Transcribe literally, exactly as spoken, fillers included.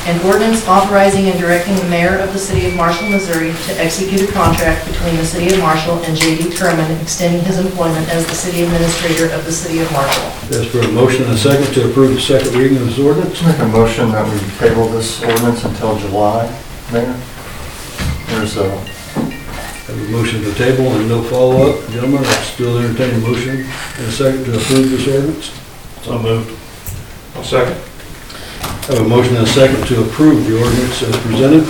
An ordinance authorizing and directing the mayor of the city of Marshall, Missouri to execute a contract between the city of Marshall and J D Kerman extending his employment as the city administrator of the city of Marshall. Ask for a motion and a second to approve the second reading of this ordinance. Make a motion that we table this ordinance until July, Mayor. There's a, Have a motion to table and no follow-up. Gentlemen, I still entertain a motion and a second to approve this ordinance. So moved. I'll second. Have a motion and a second to approve the ordinance as presented.